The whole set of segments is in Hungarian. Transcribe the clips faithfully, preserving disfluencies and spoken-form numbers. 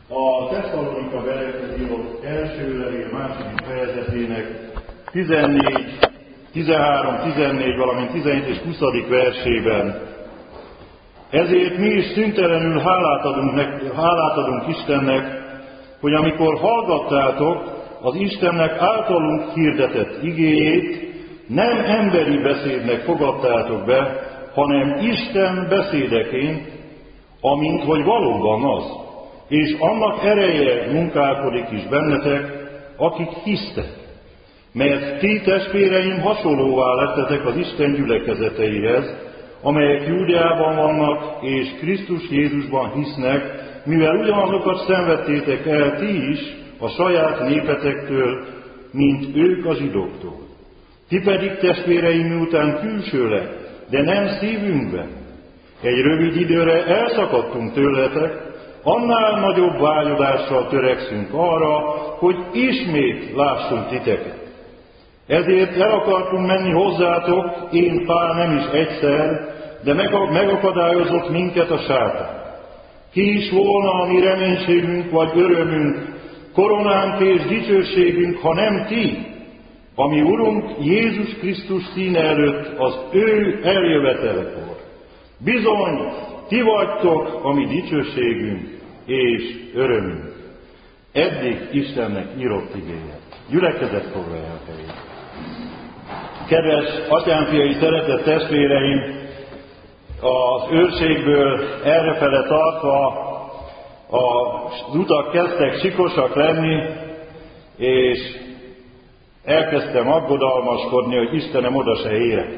A Tesszalonika belekhez írott első levél második fejezetének tizennégy, tizenhárom, tizennégy, valamint tizenhét és huszadik versében. Ezért mi is szüntelenül hálát adunk, nek, hálát adunk Istennek, hogy amikor hallgattátok az Istennek általunk hirdetett igéjét, nem emberi beszédnek fogadtátok be, hanem Isten beszédeként, amint hogy valóban az, és annak ereje munkálkodik is bennetek, akik hisztek. Mert ti, testvéreim, hasonlóvá lettetek az Isten gyülekezeteihez, amelyek Júdeában vannak, és Krisztus Jézusban hisznek, mivel ugyanazokat szenvedtétek el ti is a saját népetektől, mint ők a zsidóktól. Ti pedig, testvéreim, miután külsőleg, de nem szívünkben, egy rövid időre elszakadtunk tőletek, annál nagyobb vágyadással törekszünk arra, hogy ismét lássunk titeket. Ezért el akartunk menni hozzátok, én Pál nem is egyszer, de megakadályozott minket a sátán. Ki is volna a mi reménységünk vagy örömünk, koronánk és dicsőségünk, ha nem ti, ami Urunk Jézus Krisztus színe előtt az ő eljövetelekor. Bizony, ti vagytok a mi dicsőségünk és örömünk. Eddig Istennek írott igéje. Gyülekezet foglalja el helyét. Kedves atyánfiai, szeretett testvéreim, az őrségből errefele tartva az utak kezdtek sikosak lenni, és elkezdtem aggodalmaskodni, hogy Istenem, oda se érek.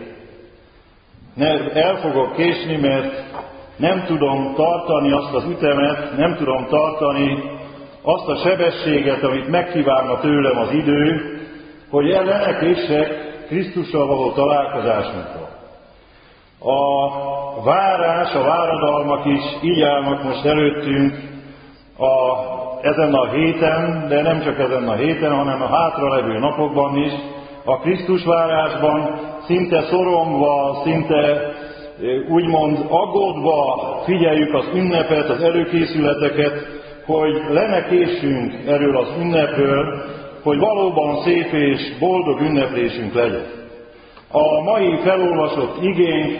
El fogok késni, mert nem tudom tartani azt az ütemet, nem tudom tartani azt a sebességet, amit megkívánna tőlem az idő, hogy ellenekéssek Krisztussal való találkozásunkra. A várás, a váradalmak is így állnak most előttünk a, ezen a héten, de nem csak ezen a héten, hanem a hátralevő napokban is, a Krisztus várásban szinte szorongva, szinte úgymond aggódva figyeljük az ünnepet, az előkészületeket, hogy le ne késsünk erről az ünnepről, hogy valóban szép és boldog ünneplésünk legyen. A mai felolvasott igénk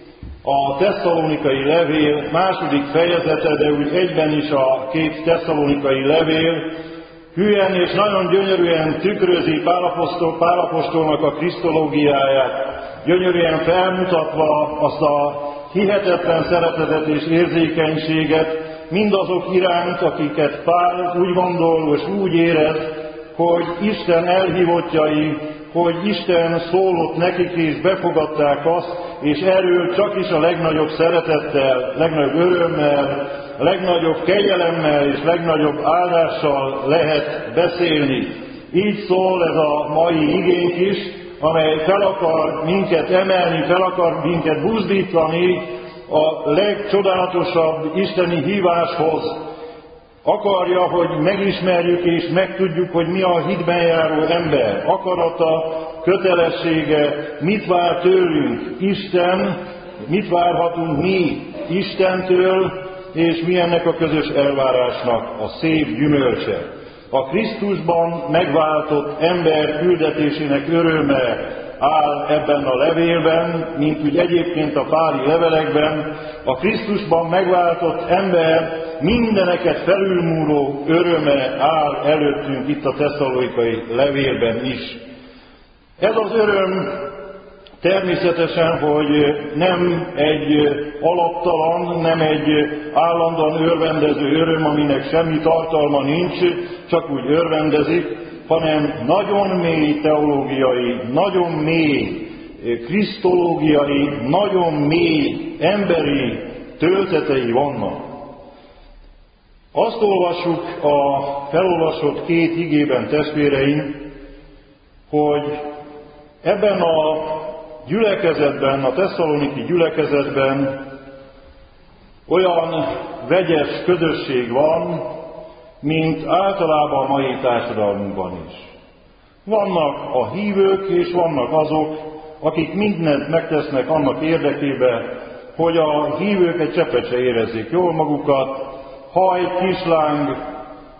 a Tesszalonikai levél második fejezete, de úgy egyben is a két tesszalonikai levél hülyen és nagyon gyönyörűen tükrözi Pál apostol, Pál apostolnak a krisztológiáját, gyönyörűen felmutatva azt a hihetetlen szeretetet és érzékenységet mindazok iránt, akiket Pál úgy gondol és úgy érez, hogy Isten elhívottjai, hogy Isten szólott nekik és befogadták azt, és erről csak is a legnagyobb szeretettel, legnagyobb örömmel, legnagyobb kegyelemmel és legnagyobb áldással lehet beszélni. Így szól ez a mai igénk is, amely fel akar minket emelni, fel akar minket buzdítani a legcsodálatosabb isteni híváshoz. Akarja, hogy megismerjük és megtudjuk, hogy mi a hitben járó ember akarata, kötelessége, mit vár tőlünk Isten, mit várhatunk mi Istentől, és mi ennek a közös elvárásnak a szép gyümölcse. A Krisztusban megváltott ember küldetésének öröme áll ebben a levélben, mint úgy egyébként a páli levelekben. A Krisztusban megváltott ember mindeneket felülmúló öröme áll előttünk itt a tesszalonikai levélben is. Ez az öröm természetesen, hogy nem egy alaptalan, nem egy állandóan örvendező öröm, aminek semmi tartalma nincs, csak úgy örvendezik, hanem nagyon mély teológiai, nagyon mély krisztológiai, nagyon mély emberi töltetei vannak. Azt olvassuk a felolvasott két igében, testvéreim, hogy ebben a gyülekezetben, a tesszaloniki gyülekezetben olyan vegyes közösség van, mint általában a mai társadalmunkban is. Vannak a hívők, és vannak azok, akik mindent megtesznek annak érdekében, hogy a hívők egy cseppet se érezzék jól magukat, ha egy kisláng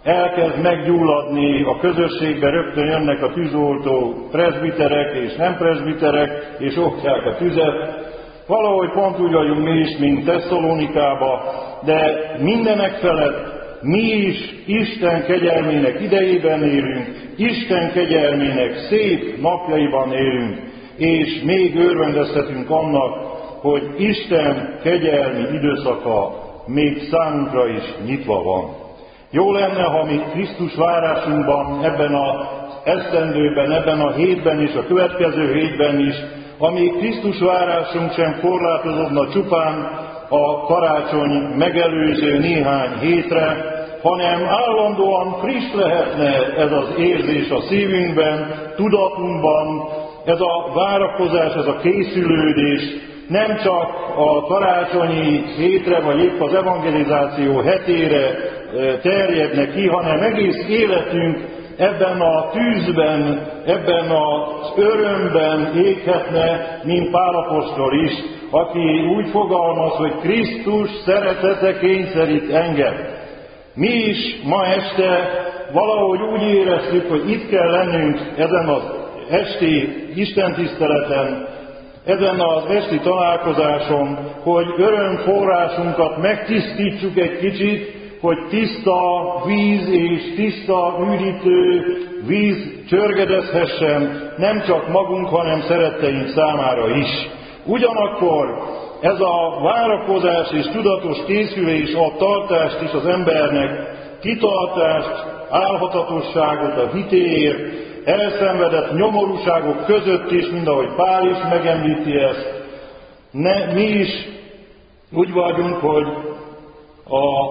elkezd meggyulladni a közösségbe, rögtön jönnek a tűzoltó presbiterek és nem presbiterek, és oktják a tüzet. Valahogy pont úgy vagyunk mi is, mint Tesszalonikában, de mindenek felett mi is Isten kegyelmének idejében élünk, Isten kegyelmének szép napjaiban élünk, és még örvendezhetünk annak, hogy Isten kegyelmi időszaka még számunkra is nyitva van. Jó lenne, ha mi Krisztus várásunkban, ebben az esztendőben, ebben a hétben és a következő hétben is, amíg Krisztus várásunk sem korlátozódna csupán a karácsony megelőző néhány hétre, hanem állandóan friss lehetne ez az érzés a szívünkben, tudatunkban, ez a várakozás, ez a készülődés, nem csak a karácsonyi hétre, vagy épp az evangelizáció hetére terjedne ki, hanem egész életünk ebben a tűzben, ebben az örömben éghetne, mint Pál apostol is, aki úgy fogalmaz, hogy Krisztus szeretete kényszerít engem. Mi is ma este valahogy úgy éreztük, hogy itt kell lennünk ezen az esti istentiszteleten, ezen az esti találkozáson, hogy örömforrásunkat megtisztítsuk egy kicsit, hogy tiszta víz és tiszta üdítő víz csörgedezhessen nem csak magunk, hanem szeretteink számára is. Ugyanakkor ez a várakozás és tudatos készülés ad tartást is az embernek, kitartást, álhatatosságot a hitéért, elszenvedett nyomorúságok között is, mind ahogy Pál is megemlíti ezt. Ne, mi is úgy vagyunk, hogy a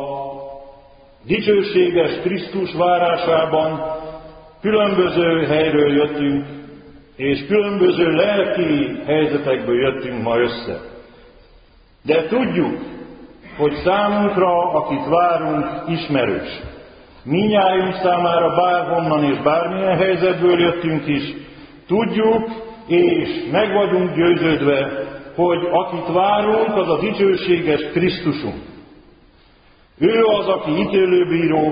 dicsőséges Krisztus várásában különböző helyről jöttünk, és különböző lelki helyzetekből jöttünk ma össze. De tudjuk, hogy számunkra, akit várunk, ismerős. Mindnyájunk számára bárhonnan és bármilyen helyzetből jöttünk is, tudjuk és meg vagyunk győződve, hogy akit várunk, az a dicsőséges Krisztusunk. Ő az, aki ítélőbíró,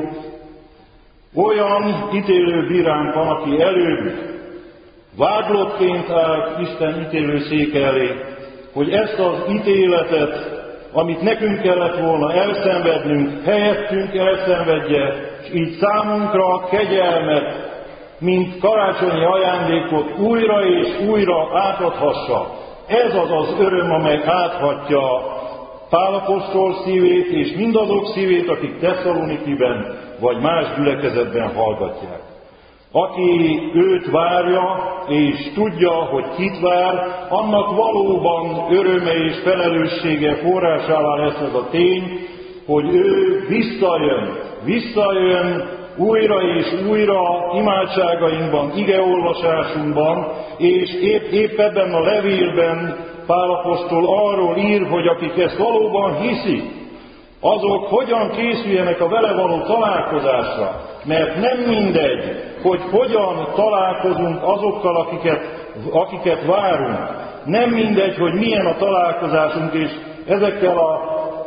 olyan ítélőbíránk van, aki előbb vádlottként áll Isten ítélőszéke elé, hogy ezt az ítéletet, amit nekünk kellett volna elszenvednünk, helyettünk elszenvedje, és így számunkra kegyelmet, mint karácsonyi ajándékot újra és újra átadhassa. Ez az az öröm, amely áthatja Pál apostol szívét, és mindazok szívét, akik Tesszalonikiben vagy más gyülekezetben hallgatják. Aki őt várja, és tudja, hogy kit vár, annak valóban öröme és felelőssége forrásává lesz ez a tény, hogy ő visszajön, visszajön újra és újra imádságainkban, igeolvasásunkban, és épp, épp ebben a levélben Pál apostol arról ír, hogy akik ezt valóban hiszik, azok hogyan készüljenek a vele való találkozásra, mert nem mindegy, hogy hogyan találkozunk azokkal, akiket, akiket várunk. Nem mindegy, hogy milyen a találkozásunk, és ezekkel a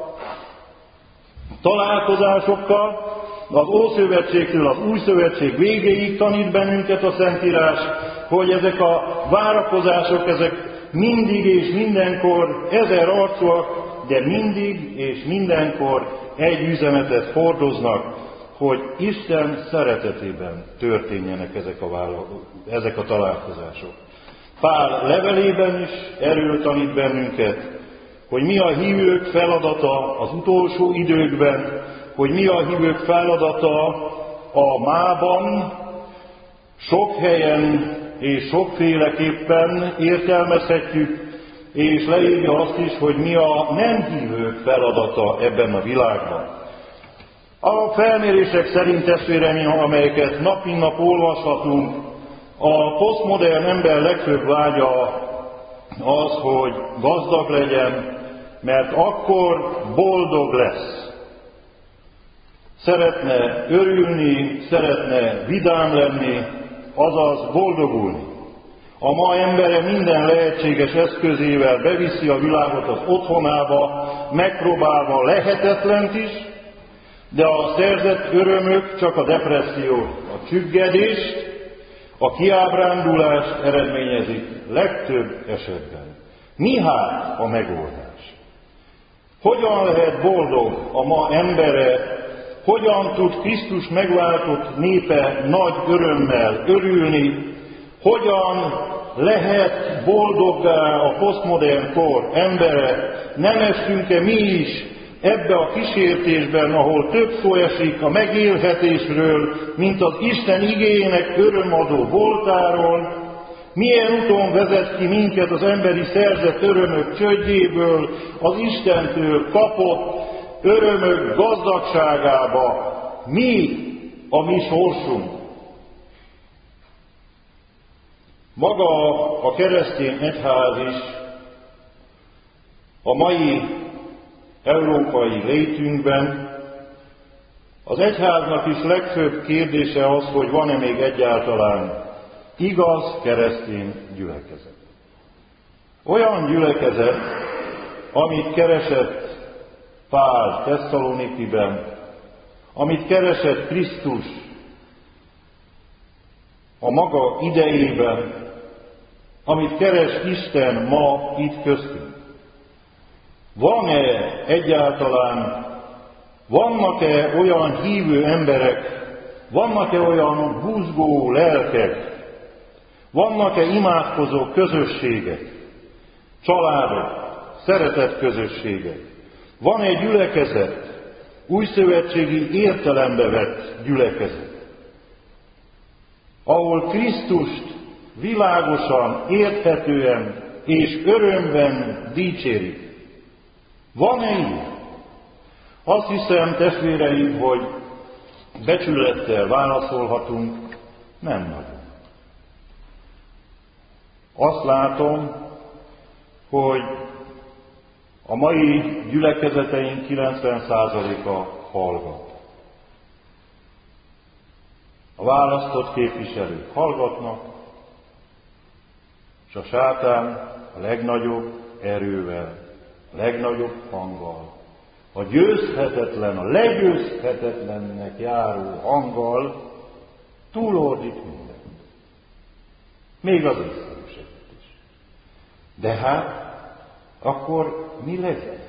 találkozásokkal az Ószövetségtől az Új Szövetség végéig tanít bennünket a Szentírás, hogy ezek a várakozások, ezek mindig és mindenkor ezer arcúak, de mindig és mindenkor egy üzenetet hordoznak, hogy Isten szeretetében történjenek ezek a, vála, ezek a találkozások. Pál levelében is erről tanít bennünket, hogy mi a hívők feladata az utolsó időkben, hogy mi a hívők feladata a mában, sok helyen és sokféleképpen értelmezhetjük, és leírja azt is, hogy mi a nem hívők feladata ebben a világban. A felmérések szerint, testvéreim, amelyeket nap mint nap olvashatunk, a posztmodern ember legfőbb vágya az, hogy gazdag legyen, mert akkor boldog lesz. Szeretne örülni, szeretne vidám lenni, azaz boldogulni. A ma embere minden lehetséges eszközével beviszi a világot az otthonába, megpróbálva lehetetlent is, De a szerzett örömök csak a depressziót, a csüggedést, a kiábrándulást eredményezik legtöbb esetben. Mi hát a megoldás? Hogyan lehet boldog a ma embere, hogyan tud Krisztus megváltott népe nagy örömmel örülni, hogyan lehet boldoggá a posztmodern kor embere, nem esünk-e mi is ebbe a kísértésben, ahol több szó esik a megélhetésről, mint az Isten igéjének örömadó voltáról? Milyen úton vezet ki minket az emberi szerzett örömök csődjéből, az Istentől kapott örömök gazdagságába? Mi a mi sorsunk? Maga a keresztény egyház is a mai európai létünkben az egyháznak is legfőbb kérdése az, hogy van-e még egyáltalán igaz keresztény gyülekezet. Olyan gyülekezet, amit keresett Pál Tesszalonikiben, amit keresett Krisztus a maga idejében, amit keres Isten ma itt köztünk. Van-e egyáltalán, vannak-e olyan hívő emberek, vannak-e olyan buzgó lelkek, vannak-e imádkozó közösségek, családok, szeretett közösségek? Van egy gyülekezet, újszövetségi értelembe vett gyülekezet, ahol Krisztust világosan, érthetően és örömben dicsérik. Van-e ilyen? Azt hiszem, testvéreim, hogy becsülettel válaszolhatunk, nem nagyon. Azt látom, hogy a mai gyülekezeteink kilencven százaléka hallgat. A választott képviselők hallgatnak, és a sátán a legnagyobb erővel, a legnagyobb hanggal, a győzhetetlen, a legyőzhetetlennek járó hanggal túlordít mindent. Még az észszerűséget is. De hát, akkor mi legyen?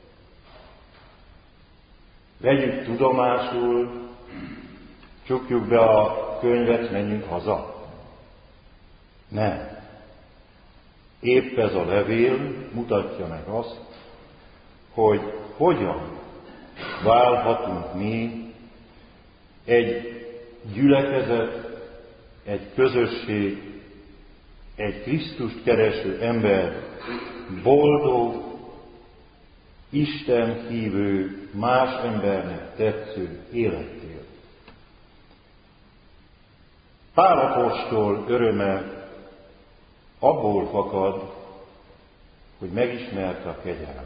Vegyük tudomásul, csukjuk be a könyvet, menjünk haza? Nem. Épp ez a levél mutatja meg azt, hogy hogyan válhatunk mi egy gyülekezet, egy közösség, egy Krisztust kereső ember boldog, Isten hívő, más embernek tetsző életél. Pál apostol öröme abból fakad, hogy megismerte a kegyelmet.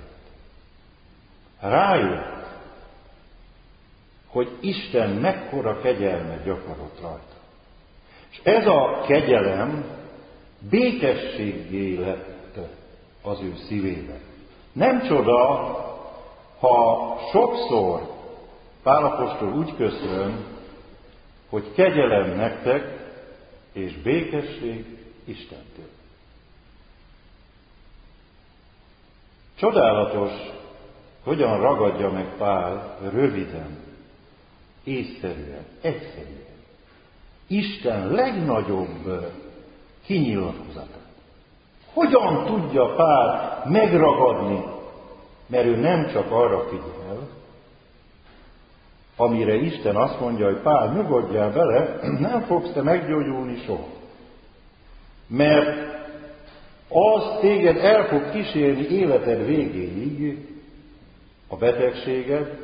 Rájött, hogy Isten mekkora kegyelmet gyakorolt rajta. És ez a kegyelem békességgé lett az ő szívében. Nem csoda, ha sokszor Pál apostol úgy köszön, hogy kegyelem nektek és békesség Istentől. Csodálatos, hogyan ragadja meg Pál röviden, észszerűen, egyszerűen Isten legnagyobb kinyilatkozatát. Hogyan tudja Pál megragadni, mert ő nem csak arra figyel, amire Isten azt mondja, hogy Pál, nyugodjál bele, nem fogsz te meggyógyulni soha. Mert az téged el fog kísérni életed végéig, a betegséged,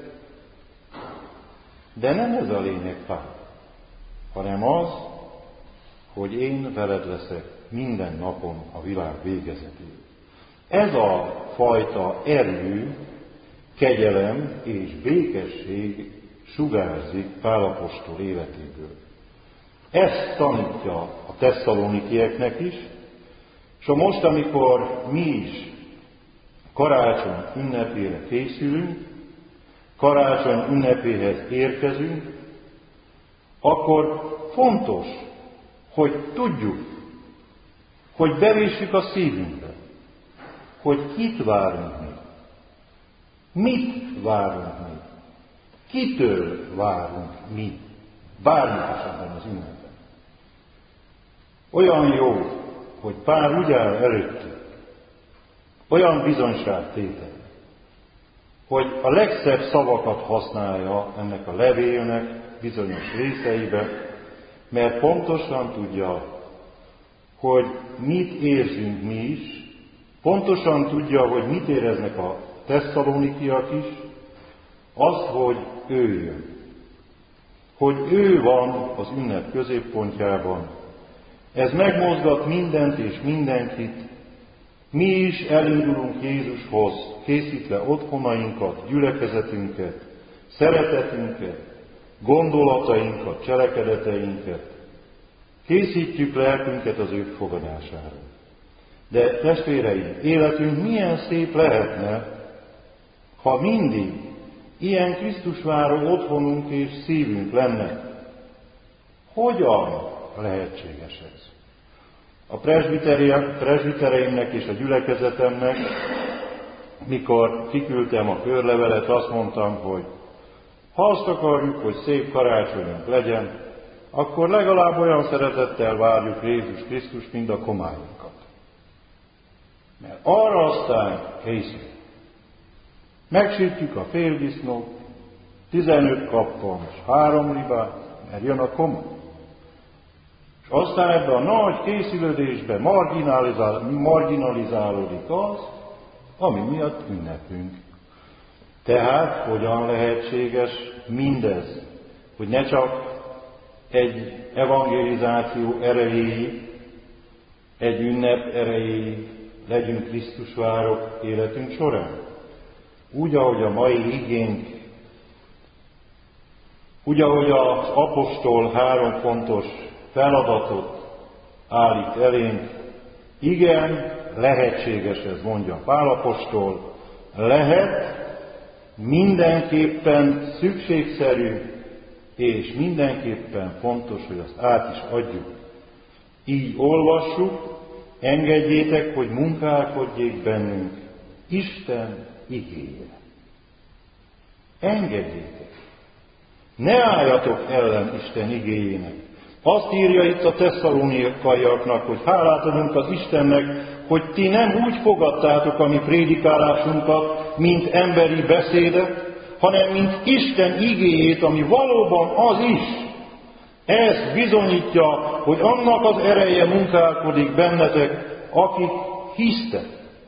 de nem ez a lényeg, Pál, hanem az, hogy én veled leszek minden napon a világ végezetéig. Ez a fajta erő, kegyelem és békesség sugárzik Pál apostol életéből. Ezt tanítja a tesszalonikieknek is, és a most, amikor mi is karácsony ünnepére készülünk, karácsony ünnepéhez érkezünk, akkor fontos, hogy tudjuk, hogy bevéssük a szívünkbe, hogy kit várunk mi, mit várunk mi, kitől várunk mi, bármit is ebben az ünnepben. Olyan jó, hogy Pál úgy áll előttük, olyan bizonyságtétel, hogy a legszebb szavakat használja ennek a levélnek bizonyos részeibe, mert pontosan tudja, hogy mit érzünk mi is, pontosan tudja, hogy mit éreznek a tesszalonikiak is, azt, hogy ő jön. Hogy ő van az ünnep középpontjában. Ez megmozgat mindent és mindenkit. Mi is elindulunk Jézushoz, készítve otthonainkat, gyülekezetünket, szeretetünket, gondolatainkat, cselekedeteinket. Készítjük lelkünket az ő fogadására. De testvéreim, életünk milyen szép lehetne, ha mindig ilyen Krisztusváró otthonunk és szívünk lenne. Hogyan lehetséges ez? A presbitereimnek és a gyülekezetemnek, mikor kiküldtem a körlevelet, azt mondtam, hogy ha azt akarjuk, hogy szép karácsonyunk legyen, akkor legalább olyan szeretettel várjuk Jézus Krisztus, mint a komályunkat. Mert arra aztán készül. Megsütjük a féldisznót, tizenöt kappan és három ribát, mert jön a komoly. És aztán ebben a nagy készülődésben marginalizál, marginalizálódik az, ami miatt ünnepünk. Tehát hogyan lehetséges mindez, hogy ne csak egy evangelizáció erejéig, egy ünnep erejéig legyünk Krisztusvárok életünk során. Úgy, ahogy a mai igénk, úgy, ahogy az apostol három fontos feladatot állít elénk, igen, lehetséges ez, mondja Pál apostol, lehet, mindenképpen szükségszerű, és mindenképpen fontos, hogy azt át is adjuk. Így olvassuk, engedjétek, hogy munkálkodjék bennünk Isten igéje. Engedjétek. Ne álljatok ellen Isten igéjének. Azt írja itt a tesszalonikaiaknak, hogy hálát adunk az Istennek, hogy ti nem úgy fogadtátok a mi prédikálásunkat, mint emberi beszédet, hanem mint Isten igéjét, ami valóban az is. Ez bizonyítja, hogy annak az ereje munkálkodik bennetek, akik hisztek.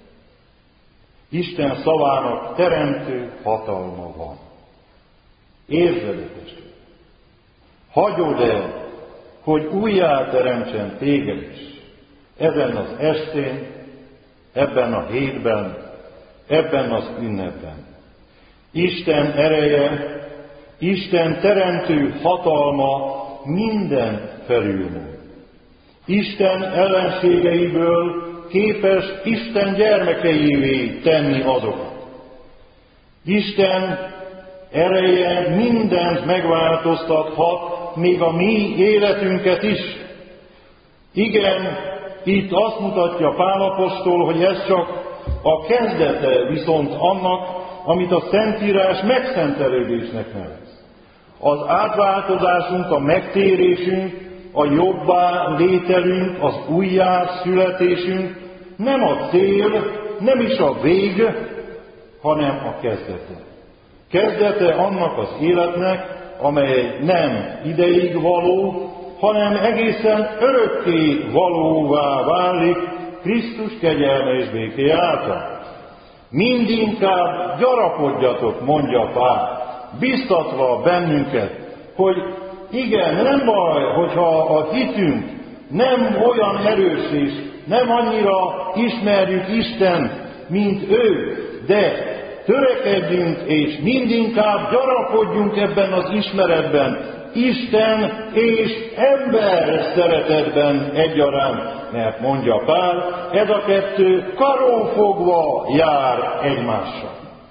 Isten szavának teremtő hatalma van. Érzed, testvér? Hagyod el, hogy újjá teremtsen téged is. Ezen az estén, ebben a hétben, ebben az ünnepben. Isten ereje, Isten teremtő hatalma minden felülmúl. Isten ellenségeiből képes Isten gyermekeivé tenni azokat. Isten ereje mindent megváltoztathat, még a mi életünket is. Igen, itt azt mutatja Pál apostol, hogy ez csak a kezdete viszont annak, amit a Szentírás megszentelődésnek nevez. Az átváltozásunk, a megtérésünk, a jobbá lételünk, az újjá születésünk nem a cél, nem is a vég, hanem a kezdete. Kezdete annak az életnek, amely nem ideig való, hanem egészen örökké valóvá válik Krisztus kegyelme és béke által. Mindinkább gyarapodjatok, mondja Pál, biztatva bennünket, hogy igen, nem baj, hogyha a hitünk nem olyan erős és nem annyira ismerjük Istent, mint ő, de törekedjünk és mindinkább gyarapodjunk ebben az ismeretben, Isten és ember szeretetben egyaránt, mert mondja Pál, ez a kettő karófogva jár egymással.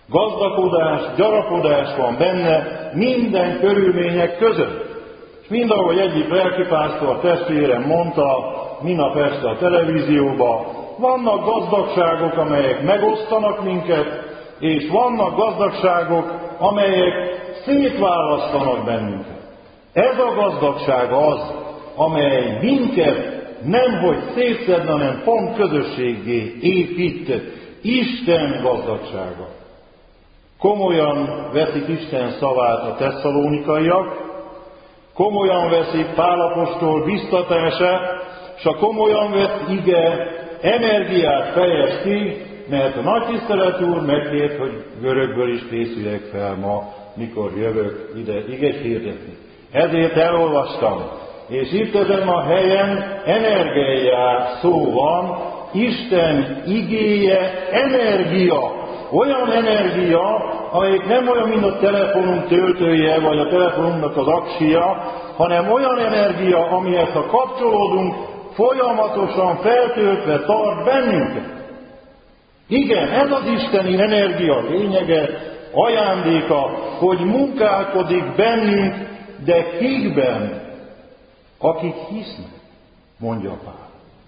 Gazdagodás, gyarapodás van benne minden körülmények között. És mind ahogy egyik lelkipásztor testvérem mondta minap este a televízióban, vannak gazdagságok, amelyek megosztanak minket, és vannak gazdagságok, amelyek szétválasztanak bennünket. Ez a gazdagság az, amely minket nemhogy szétszedne, hanem pont közösséggé épít. Isten gazdagsága. Komolyan veszik Isten szavát a tesszalonikaiak, komolyan veszik Pál apostol biztatását, és a komolyan vett ige energiát fejez ki, mert a nagy tisztelet úr megkért, hogy görögből is készüljek fel ma, mikor jövök ide igét hirdetni. Ezért elolvastam, és itt ezen a helyen energiájá szó van, Isten igéje energia. Olyan energia, amelyik nem olyan, mint a telefonunk töltője, vagy a telefonunknak az aksia, hanem olyan energia, amihez ha kapcsolódunk, folyamatosan feltöltve tart bennünket. Igen, ez az isteni energia lényege, ajándéka, hogy munkálkodik bennünk, de kikben? Akik hisznek, mondja Pál.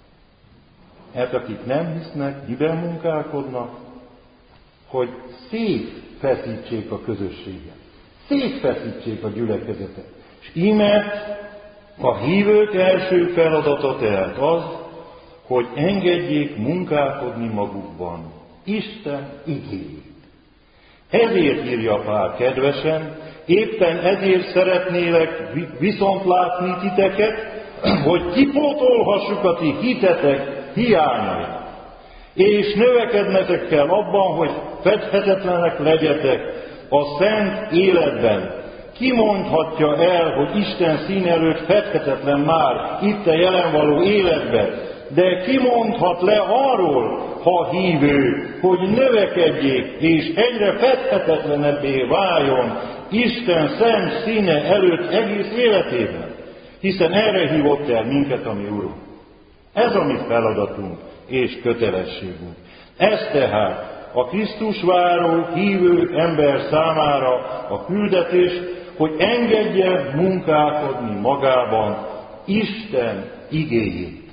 Hát akik nem hisznek, miben munkálkodnak? Hogy szétfeszítsék a közösséget, szétfeszítsék a gyülekezetet. És íme a hívők első feladata tehát az, hogy engedjék munkálkodni magukban Isten igéjét. Ezért írja Pál kedvesen, éppen ezért szeretnélek viszont látni titeket, hogy kipótolhassuk a ti hitetek hiányait. És növekednetek kell abban, hogy fedhetetlenek legyetek a szent életben. Ki mondhatja el, hogy Isten szín előtt fedhetetlen már itt a jelen való életben, de ki mondhat le arról, ha hívő, hogy növekedjék és egyre fedhetetlenebbé váljon Isten szent színe előtt egész életében, hiszen erre hívott el minket a mi Urunk. Ez a mi feladatunk és kötelességünk. Ez tehát a Krisztus váró, hívő ember számára a küldetés, hogy engedje munkálkodni magában Isten igéjét,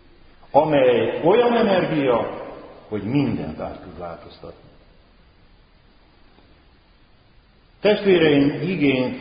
amely olyan energia, hogy mindent át tud változtatni. Testvéreim, igénk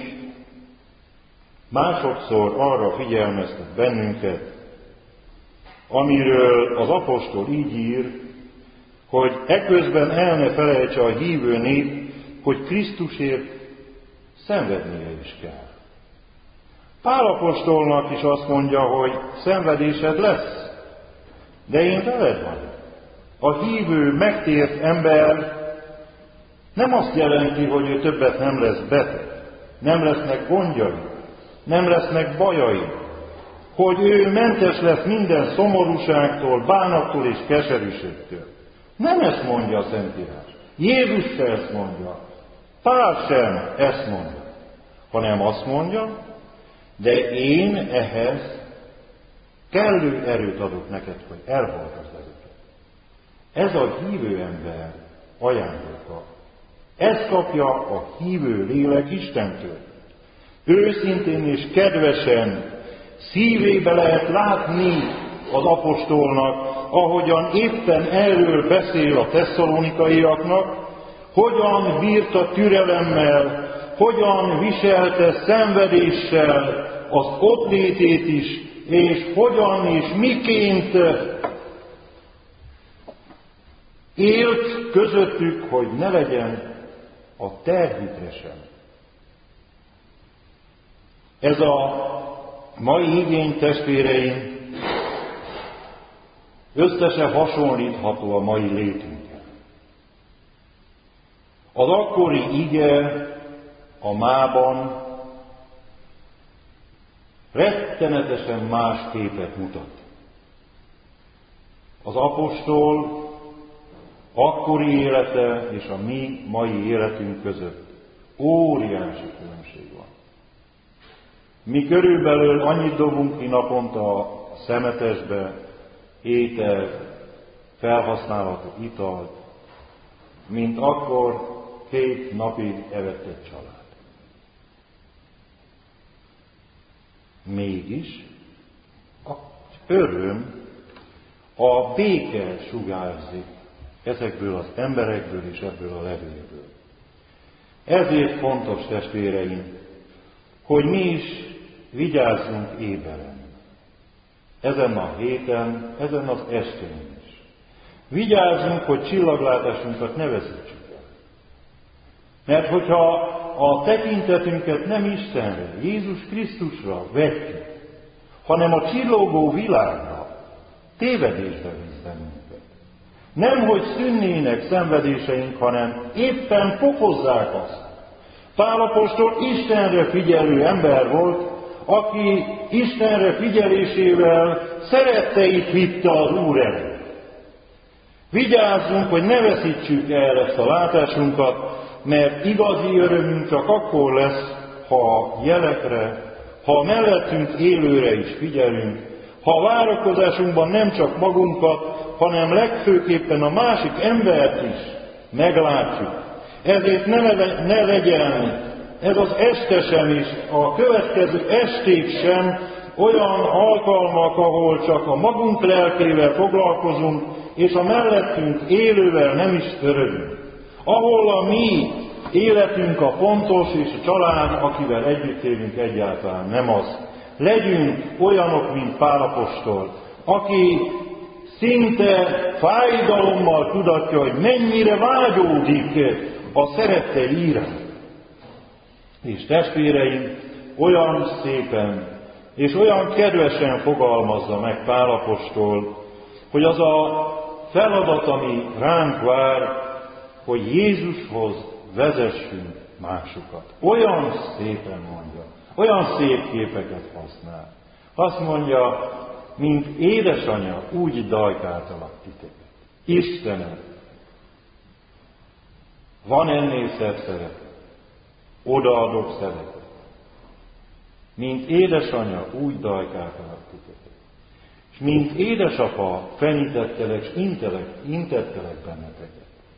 másodszor arra figyelmeztet bennünket, amiről az apostol így ír, hogy eközben el ne felejtse a hívő nép, hogy Krisztusért szenvednie is kell. Pál apostolnak is azt mondja, hogy szenvedésed lesz, de én veled vagyok. A hívő, megtért ember nem azt jelenti, hogy ő többet nem lesz beteg, nem lesznek gondjai, nem lesznek bajai, hogy ő mentes lesz minden szomorúságtól, bánattól és keserűségtől. Nem ezt mondja a Szentírás. Jézus se ezt mondja. Pál sem ezt mondja. Hanem azt mondja, de én ehhez kellő erőt adok neked, hogy elhallgassd ezeket. Ez a hívő ember ajándéka. Ezt kapja a hívő lélek Istentől. Őszintén és kedvesen szívébe lehet látni az apostolnak, ahogyan éppen erről beszél a tesszalonikaiaknak, hogyan bírta türelemmel, hogyan viselte szenvedéssel az ottlétét is, és hogyan és miként élt közöttük, hogy ne legyen a terhükre sem. Ez a mai igény, testvéreim, összesen hasonlítható a mai létünkkel. Az akkori ige a mában rettenetesen más képet mutat. Az apostol akkori élete és a mi mai életünk között óriási különbség van. Mi körülbelül annyit dobunk ki naponta a szemetesbe, ételt, felhasználható italt, mint akkor, két napig evett egy család. Mégis az öröm, a béke sugárzik ezekből az emberekből és ebből a levélből. Ezért fontos, testvéreim, hogy mi is vigyázzunk éberen. Ezen a héten, ezen az estén is. Vigyázzunk, hogy csillaglátásunkat ne veszítsük el. Mert hogyha a tekintetünket nem Istenre, Jézus Krisztusra vetjük, hanem a csillogó világra, tévedésbe visz bennünket. Nemhogy szűnnének szenvedéseink, hanem éppen fokozzák azt. Pál apostol Istenre figyelő ember volt, aki Istenre figyelésével szeretteit vitte az Úr elé. Vigyázzunk, hogy ne veszítsük el ezt a látásunkat, mert igazi örömünk csak akkor lesz, ha jelekre, ha mellettünk élőre is figyelünk, ha a várakozásunkban nem csak magunkat, hanem legfőképpen a másik embert is meglátjuk. Ezért ne, le, ne legyen ez az este sem is, a következő esték sem olyan alkalmak, ahol csak a magunk lelkével foglalkozunk, és a mellettünk élővel nem is törődünk. Ahol a mi életünk a fontos, és a család, akivel együtt élünk, egyáltalán nem az. Legyünk olyanok, mint Pál apostol, aki szinte fájdalommal tudatja, hogy mennyire vágyódik a szerettei iránt. És testvéreim, olyan szépen és olyan kedvesen fogalmazza meg Pál apostol, hogy az a feladat, ami ránk vár, hogy Jézushoz vezessünk másokat. Olyan szépen mondja, olyan szép képeket használ. Azt mondja, mint édesanyja, úgy dajkáltalak titeket. Istenem, van ennél szebb szeretet. Odaadok szeretet. Mint édesanyja, úgy dajkáltalak titeket. És mint édesapa, fenyítettelek, és intettelek benneteket.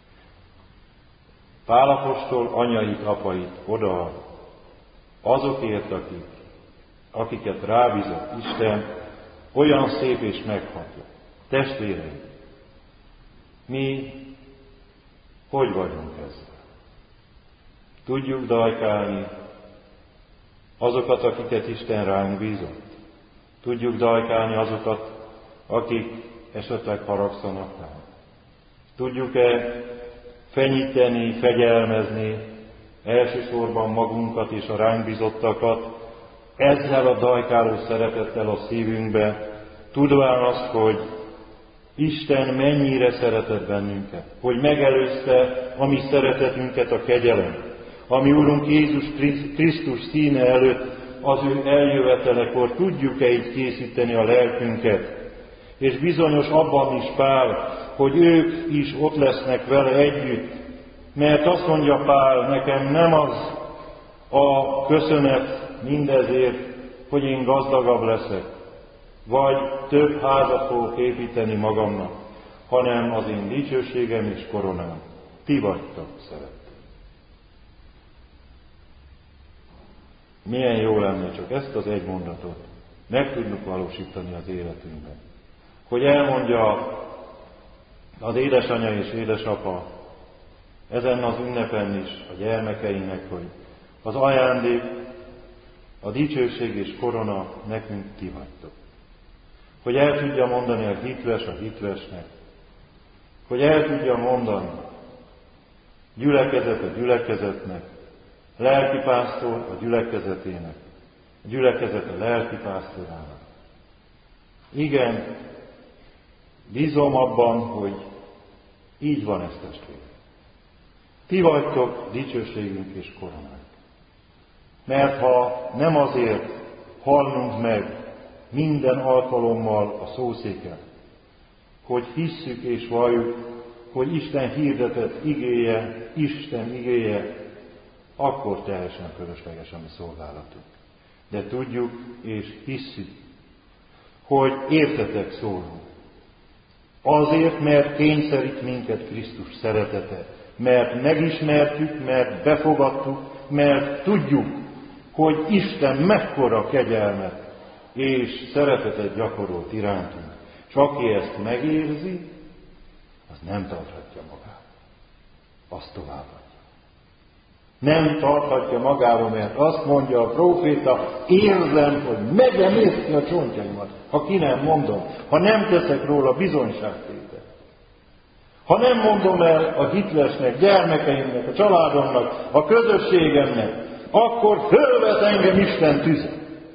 Pál apostol anyait, apait odaad azokért, akik, akiket rábízott Isten, olyan szép és megható. Testvéreim, mi hogy vagyunk ezzel? Tudjuk dajkálni azokat, akiket Isten ránk bízott? Tudjuk dajkálni azokat, akik esetleg haragszanak ránk? Tudjuk-e fenyíteni, fegyelmezni elsősorban magunkat és a ránk bízottakat ezzel a dajkáló szeretettel a szívünkbe, tudván azt, hogy Isten mennyire szeretett bennünket, hogy megelőzte a mi szeretetünket a kegyelem, ami Úrunk Jézus Krisztus színe előtt az ő eljövetelekor tudjuk-e így készíteni a lelkünket, és bizonyos abban is Pál, hogy ők is ott lesznek vele együtt, mert azt mondja Pál, nekem nem az a köszönet mindezért, hogy én gazdagabb leszek, vagy több házat fogok építeni magamnak, hanem az én dicsőségem és koronám. Ti vagytok, szerettem. Milyen jó lenne csak ezt az egy mondatot meg tudnunk valósítani az életünkben. Hogy elmondja az édesanyja és édesapa ezen az ünnepen is a gyermekeinek, hogy az ajándék, a dicsőség és korona nekünk ti vagytok. Hogy el tudja mondani a hitves a hitvesnek, hogy el tudja mondani gyülekezet a gyülekezetnek, lelkipásztor a gyülekezetének, a gyülekezet a lelkipásztorának. Igen, bízom abban, hogy így van ez, testvérek. Ti vagytok dicsőségünk és koronánk. Mert ha nem azért halnunk meg minden alkalommal a szószéken, hogy hisszük és valljuk, hogy Isten hirdetett igéje, Isten igéje, akkor teljesen fölösleges a mi szolgálatunk. De tudjuk és hisszük, hogy értetek szólunk. Azért, mert kényszerít minket Krisztus szeretete, mert megismertük, mert befogadtuk, mert tudjuk, hogy Isten mekkora kegyelmet és szeretetet gyakorolt irántunk. És aki ezt megérzi, az nem tarthatja magát. Azt továbbadja. Nem tarthatja magába, mert azt mondja a próféta, érzem, hogy megemészti a csontjaimat, ha ki nem mondom, ha nem teszek róla bizonyságtételt. Ha nem mondom el a hitvesnek, gyermekeimnek, a családomnak, a közösségemnek, akkor fölvet engem Isten tüze.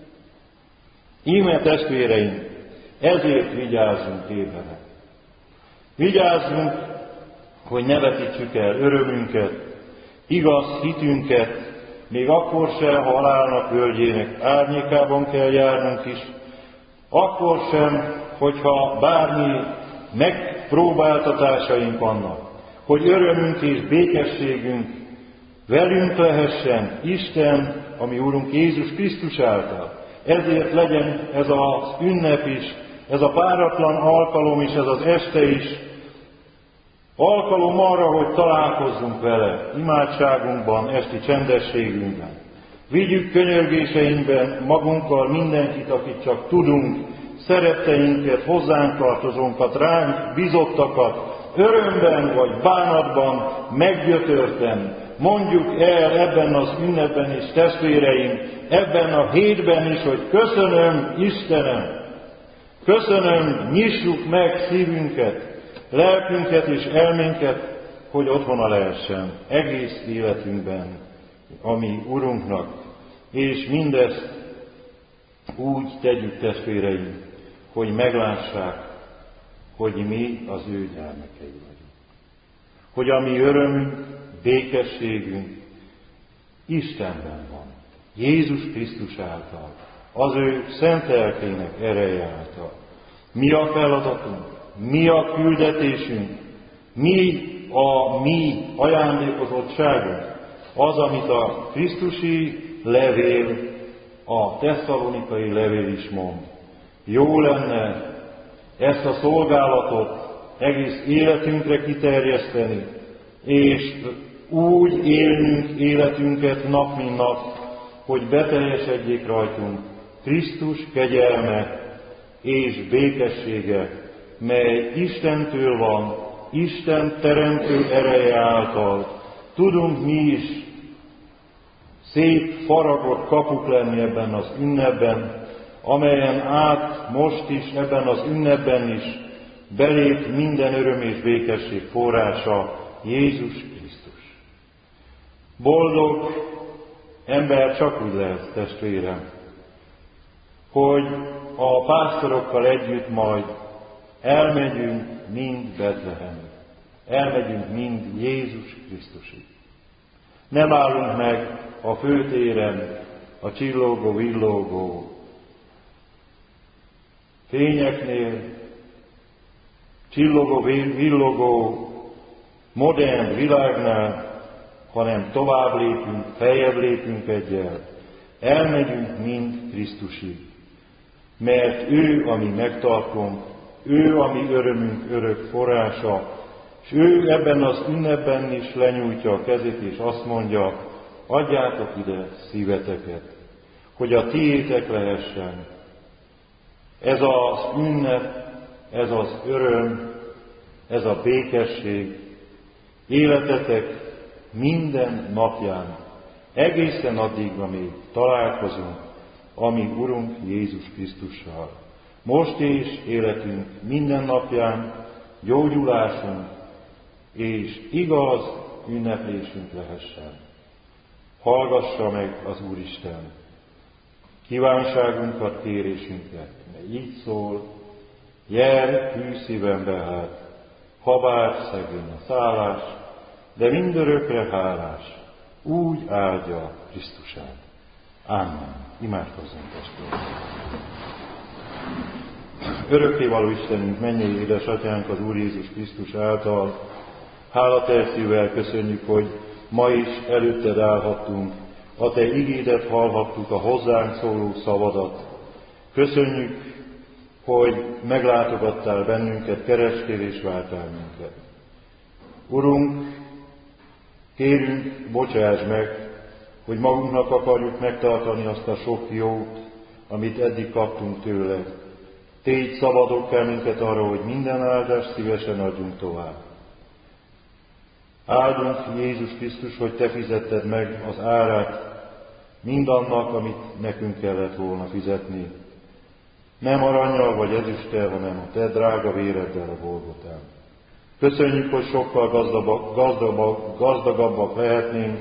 Íme testvéreim, ezért vigyázzunk ébrenek. Vigyázzunk, hogy ne vetítsük el örömünket, igaz hitünket, még akkor se, ha halálnak völgyének árnyékában kell járnunk is, akkor sem, hogyha bármi megpróbáltatásaink vannak, hogy örömünk és békességünk velünk lehessen Isten, ami Úrunk Jézus Krisztus által. Ezért legyen ez az ünnep is, ez a páratlan alkalom is, ez az este is, alkalom arra, hogy találkozzunk vele imádságunkban, esti csendességünkben. Vigyük könyörgéseinkben magunkkal mindenkit, akit csak tudunk, szeretteinket, hozzánk tartozónkat, ránk bizottakat, örömben vagy bánatban, meggyötörten. Mondjuk el ebben az ünnepben is, testvéreim, ebben a hétben is, hogy köszönöm Istenem, köszönöm, nyissuk meg szívünket, lelkünket és elménket, hogy otthona lehessen egész életünkben, ami Urunknak, és mindezt úgy tegyük, testvéreim, hogy meglássák, hogy mi az ő gyermekei vagyunk. Hogy a mi örömünk, békességünk Istenben van, Jézus Krisztus által, az ő szent lelkének ereje által. Mi a feladatunk, mi a küldetésünk, mi a mi ajándékozottságunk, az, amit a krisztusi levél, a tesszalonikai levél is mond. Jó lenne ezt a szolgálatot egész életünkre kiterjeszteni, és úgy élnünk életünket nap mint nap, hogy beteljesedjék rajtunk Krisztus kegyelme és békessége, mely Istentől van, Isten teremtő ereje által. Tudunk mi is szép faragott kapuk lenni ebben az ünnepben, amelyen át most is, ebben az ünnepben is belép minden öröm és békesség forrása, Jézus Krisztus. Boldog ember csak úgy lehet, testvérem, hogy a pásztorokkal együtt majd elmegyünk mind Betlehemig. Elmegyünk mind Jézus Krisztusig. Nem állunk meg a főtéren, a csillogó, villogó fényeknél, csillogó, villogó, modern világnál, hanem tovább lépünk, feljebb lépünk egyel. Elmegyünk mind Krisztusig. Mert ő a mi megtartunk, ő a mi örömünk örök forrása, és ő ebben az ünnepben is lenyújtja a kezét, és azt mondja, adjátok ide szíveteket, hogy a tiétek lehessen. Ez az ünnep, ez az öröm, ez a békesség, életetek minden napján, egészen addig, amíg találkozunk, amíg Urunk Jézus Krisztussal. Most és életünk minden napján gyógyulásunk és igaz ünneplésünk lehessen. Hallgassa meg az Úristen kívánságunkat, kérésünket, mert így szól, jel hű szívembe hát, habár szegény a szállás, de mindörökre hálás, úgy áldja Krisztusát. Ámen. Imádkozzunk, testvérek! Örökkévaló Istenünk, mennyei édesatyánk az Úr Jézus Krisztus által, hálaterszívvel köszönjük, hogy ma is előtted állhattunk, a Te igédet hallhattuk, a hozzánk szóló szavadat. Köszönjük, hogy meglátogattál bennünket, kerestél és váltál minket. Urunk, Kérünk, bocsáss meg, hogy magunknak akarjuk megtartani azt a sok jót, amit eddig kaptunk tőle. Tégy szabadokká minket arra, hogy minden áldást szívesen adjunk tovább. Áldunk, Jézus Krisztus, hogy Te fizetted meg az árát mindannak, amit nekünk kellett volna fizetni. Nem arannyal vagy ezüsttel, hanem a Te drága véreddel a Golgotán. Köszönjük, hogy sokkal gazdagabbak, gazdagabbak, gazdagabbak lehetnénk,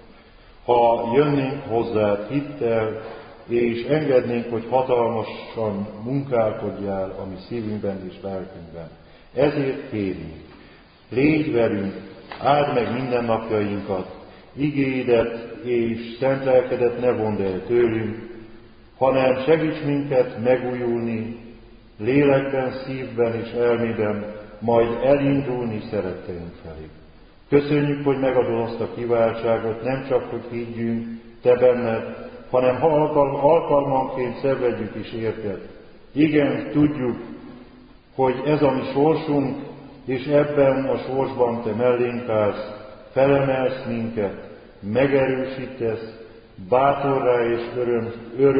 ha jönnénk hozzád hittel, és engednénk, hogy hatalmasan munkálkodjál a mi szívünkben és lelkünkben. Ezért kérünk, légy velünk, áld meg minden napjainkat, igédet és szent lelkedet ne vondd el tőlünk, hanem segíts minket megújulni, lélekben, szívben és elmében, majd elindulni szeretteink felé. Köszönjük, hogy megadod azt a kiváltságot, nem csak, hogy higgyünk Te benned, hanem ha alkalmanként szenvedjük is érted. Igen, tudjuk, hogy ez a mi sorsunk, és ebben a sorsban Te mellénk állsz, felemelsz minket, megerősítesz, bátorrá és öröm,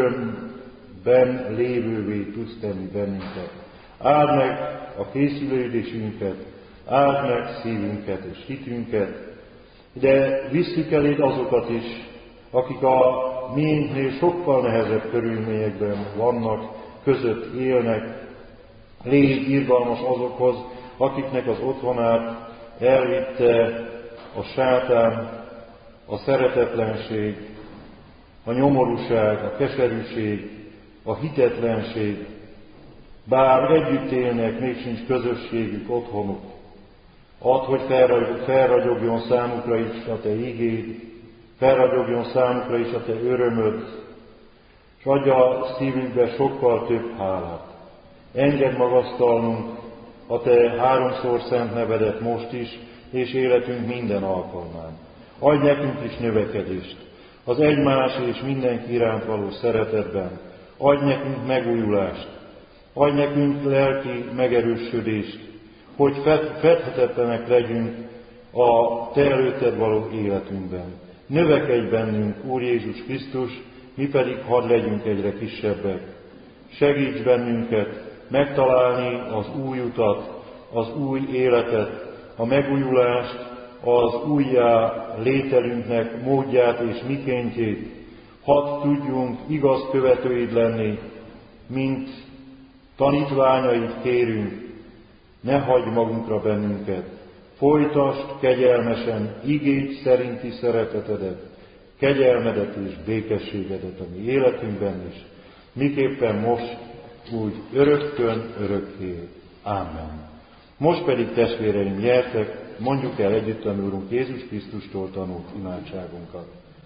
örömben lévővé tudsz tenni bennünket. Áld meg a készülődésünket, áld meg szívünket és hitünket, de visszük eléd azokat is, akik a miénknél sokkal nehezebb körülményekben vannak, között élnek. Légy irgalmas azokhoz, akiknek az otthonát elvitte a sátán, a szeretetlenség, a nyomorúság, a keserűség, a hitetlenség, bár együtt élnek, még sincs közösségük, otthonuk. Add, hogy felragyogjon számukra is a Te igéd, felragyogjon számukra is a Te örömöd, és adja szívükbe sokkal több hálát. Engedd magasztalnunk a Te háromszor szent nevedet most is, és életünk minden alkalmán. Adj nekünk is növekedést, az egymás és mindenki iránt való szeretetben. Adj nekünk megújulást, adj nekünk lelki megerősödést, hogy fedhetetlenek legyünk a Te előtted való életünkben. Növekedj bennünk, Úr Jézus Krisztus, mi pedig hadd legyünk egyre kisebbek. Segíts bennünket megtalálni az új utat, az új életet, a megújulást, az újjá lételünknek módját és mikéntjét. Hadd tudjunk igaz követőid lenni, mint tanítványaid kérünk, ne hagyj magunkra bennünket. Folytasd kegyelmesen igéd szerinti szeretetedet, kegyelmedet és békességedet a mi életünkben is, miképpen most, úgy örökkön, örökké. Ámen. Most pedig, testvéreim, gyertek, mondjuk el együtt a mi Úrunk Jézus Krisztustól tanult imádságunkat.